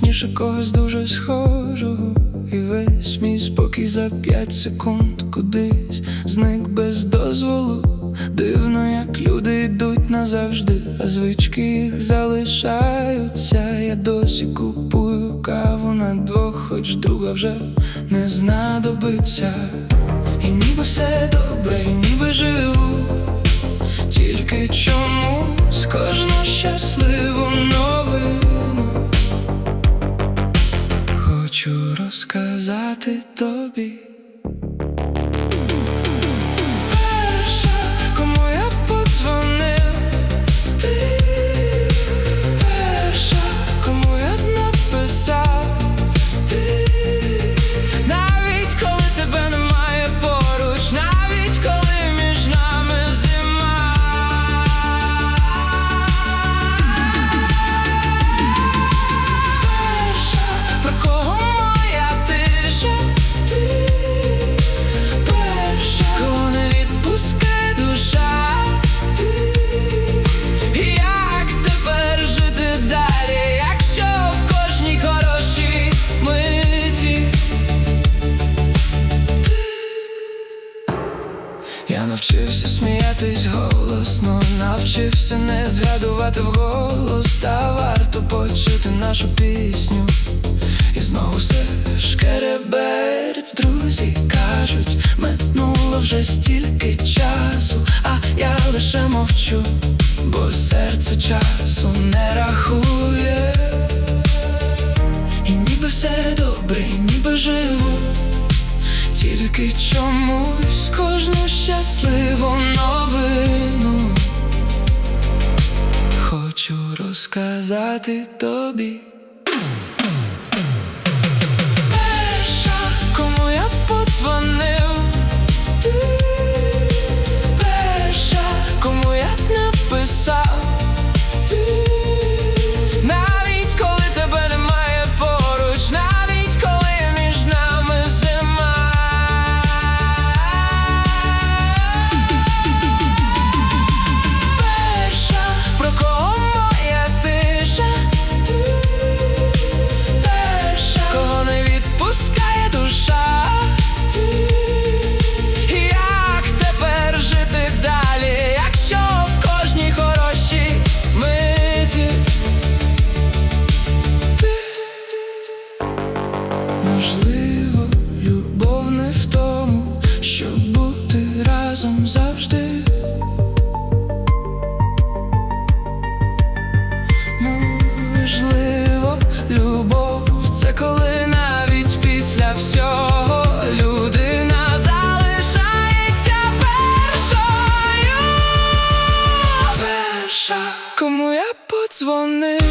точніше когось дуже схожого. І весь мій спокій за 5 секунд кудись зник без дозволу. Дивно, як люди йдуть назавжди, а звички їх залишаються. Я досі купую каву на двох, хоч друга вже не знадобиться. І ніби все добре, і ніби живу, тільки чомусь кожну щасливу новину хочу розказати тобі. Перша, кому я подзвонив, ти перша, кому я написав, ти навіть коли тебе немає поруч, навіть коли між нами зима. Перша, про кого моя тиша, ти перша, кого не відпускає душа, ти. Як тепер жити далі, якщо в кожній хорошій миті я навчився сміятись голосно, навчився не згадувати вголос. Та варто почути нашу пісню, і знову все шкереберть. Друзі кажуть, минуло вже стільки часу, а я лише мовчу, бо серце часу не рахує. І ніби все добре, і ніби живу, тільки чомусь кожну щасливу новину хочу розказати тобі. Перша, кому я подзвонив, ти перша, кому я написав, ти навіть коли тебе немає поруч, навіть коли між нами зима. Перша, про кого моя тиша, ти перша, кого не відпускає душа, ти. Як тепер жити далі, якщо в кожній хорошій миті ти. Можливо, любов не в тому, щоб бути разом завжди. Можливо, любов – це коли навіть після всього людина залишається першою. Перша, кому я подзвонив.